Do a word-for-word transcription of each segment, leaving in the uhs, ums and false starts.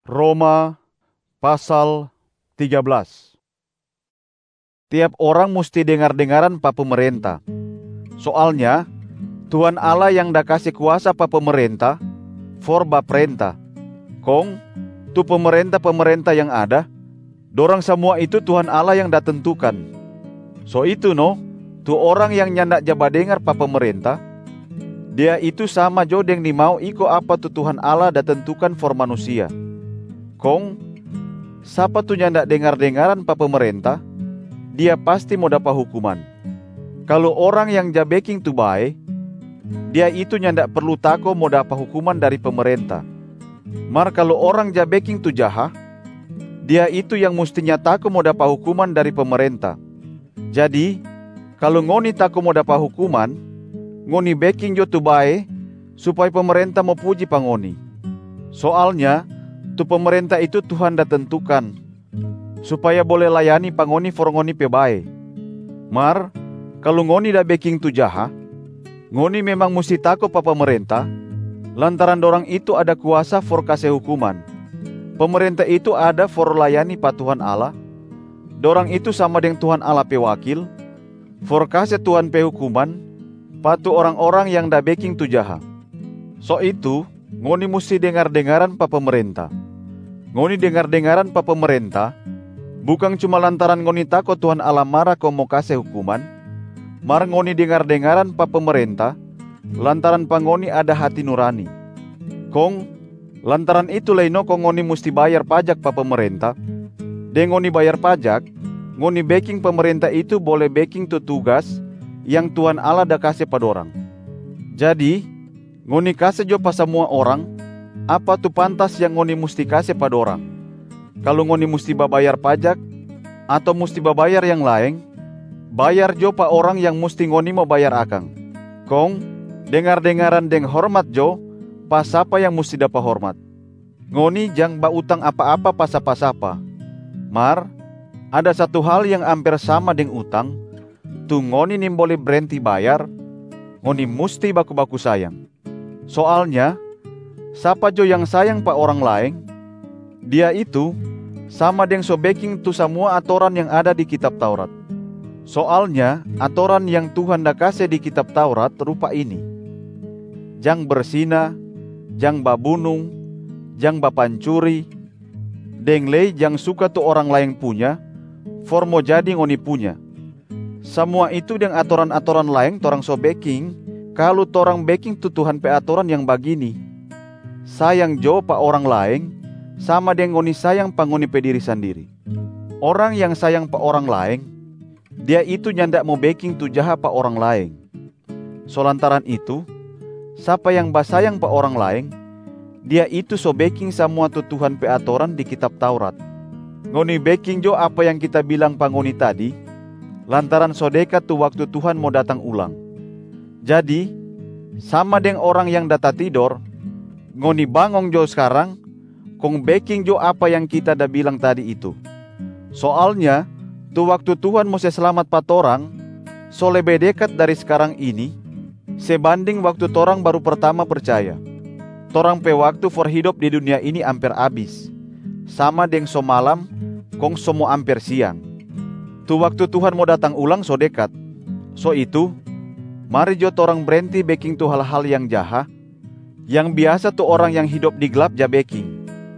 Roma pasal tiga belas. Tiap orang mesti dengar-dengaran pa pemerintah. Soalnya Tuhan Allah yang dah kasih kuasa pa pemerintah for baprentah. Kong tu pemerintah-pemerintah yang ada, dorang semua itu Tuhan Allah yang dah tentukan. So itu no, tu orang yang nyandak jaba dengar pa pemerintah, dia itu sama jo deng ni mau iko apa tu Tuhan Allah dah tentukan for manusia. Kong, siapa tu nyandak dengar-dengaran pa pemerintah, dia pasti mau dapat hukuman. Kalau orang yang jabeking tu bae, dia itu nyandak perlu tako mau dapat hukuman dari pemerintah. Mar kalau orang jabeking tu jaha, dia itu yang mestinya tako mau dapat hukuman dari pemerintah. Jadi, kalau ngoni tako mau dapat hukuman, ngoni beking jo tu bae, supaya pemerintah mau puji pa ngoni. Soalnya, tu pemerintah itu Tuhan dah tentukan supaya boleh layani pangoni for ngoni pe bae. Mar, kalau ngoni dah beking tu jaha, ngoni memang mesti tako pa pemerintah, lantaran dorang itu ada kuasa for kasih hukuman. Pemerintah itu ada for layani pa Tuhan Allah. Dorang itu sama dengan Tuhan Allah pe wakil, for kasih Tuhan pe hukuman pa tu orang-orang yang dah beking tu jaha. So itu, ngoni mesti dengar-dengaran pa pemerintah. Ngoni dengar-dengaran pa pemerintah, bukan cuma lantaran ngoni takut Tuhan Allah marah kau mau kasih hukuman, mar ngoni dengar-dengaran pa pemerintah, lantaran pa ngoni ada hati nurani. Kong, lantaran itu laino kong ngoni mesti bayar pajak pa pemerintah. Deng ngoni bayar pajak, ngoni backing pemerintah itu boleh backing tu tugas yang Tuhan Allah dah kasih pa dorang. Jadi, ngoni kasih jo pa semua orang, apa tu pantas yang ngoni mesti kasih pada orang. Kalau ngoni mesti babayar pajak atau mesti babayar yang lain, bayar jo pa orang yang mesti ngoni mau bayar akang. Kong, dengar-dengaran deng hormat jo pa sapa yang mesti dapat hormat. Ngoni jang ba utang apa-apa pa sapa-sapa. Mar, ada satu hal yang hampir sama deng utang, tu ngoni nim boleh berhenti bayar, ngoni mesti baku-baku sayang. Soalnya, siapa jo yang sayang pa orang lain, dia itu sama dengan so backing tu semua aturan yang ada di kitab Taurat. Soalnya aturan yang Tuhan dah kasih di kitab Taurat rupa ini: jang bersina, jang babunung, jang bapancuri, deng lei jang suka tu orang lain punya, for mo jadi ngoni punya. Semua itu dengan aturan-aturan lain torang so backing, kalau torang backing tu Tuhan pe aturan yang bagini: sayang jo pa orang lain, sama dengan ngoni sayang pa ngoni pe diri sendiri. Orang yang sayang pa orang lain, dia itu nyandak mau backing tu jaha pa orang lain. So lantaran itu, siapa yang basayang pa orang lain, dia itu so backing semua tu Tuhan pe aturan di kitab Taurat. Ngoni backing jo apa yang kita bilang pa ngoni tadi, lantaran so dekat tu waktu Tuhan mau datang ulang. Jadi, sama dengan orang yang data tidur, ngoni bangong jo sekarang, kong backing jo apa yang kita dah bilang tadi itu. Soalnya, tu waktu Tuhan mau selamat pa torang, so lebih dekat dari sekarang ini, sebanding waktu torang baru pertama percaya. Torang pe waktu for hidup di dunia ini hampir habis, sama dengan so malam, kong so mau hampir siang. Tu waktu Tuhan mau datang ulang so dekat. So itu, mari jo torang berhenti backing tu hal-hal yang jaha, yang biasa tu orang yang hidup di gelap ja backing.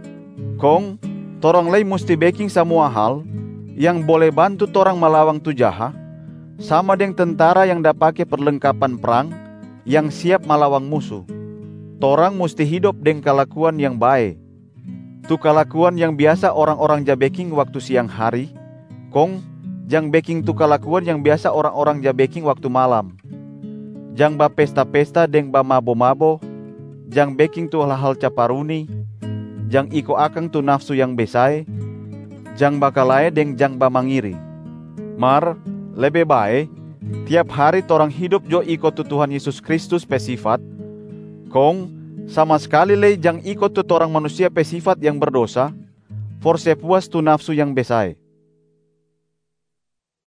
Kong, torang lay mesti backing semua hal yang boleh bantu torang melawang tu jaha, sama dengan tentara yang dah pakai perlengkapan perang yang siap melawang musuh. Torang mesti hidup dengan kelakuan yang baik. Tu kelakuan yang biasa orang-orang ja backing waktu siang hari, kong jang backing tu kelakuan yang biasa orang-orang ja backing waktu malam. Jang ba pesta-pesta deng ba mabo-mabo, jang backing tu hal-hal caparuni, jang iko akang tu nafsu yang besai, jang bakalae deng jang ba mangiri. Mar, lebih baik tiap hari torang hidup jo iko tu Tuhan Yesus Kristus pe sifat, kong sama sekali le jang iko tu torang manusia pe sifat yang berdosa, for sepuas tu nafsu yang besai.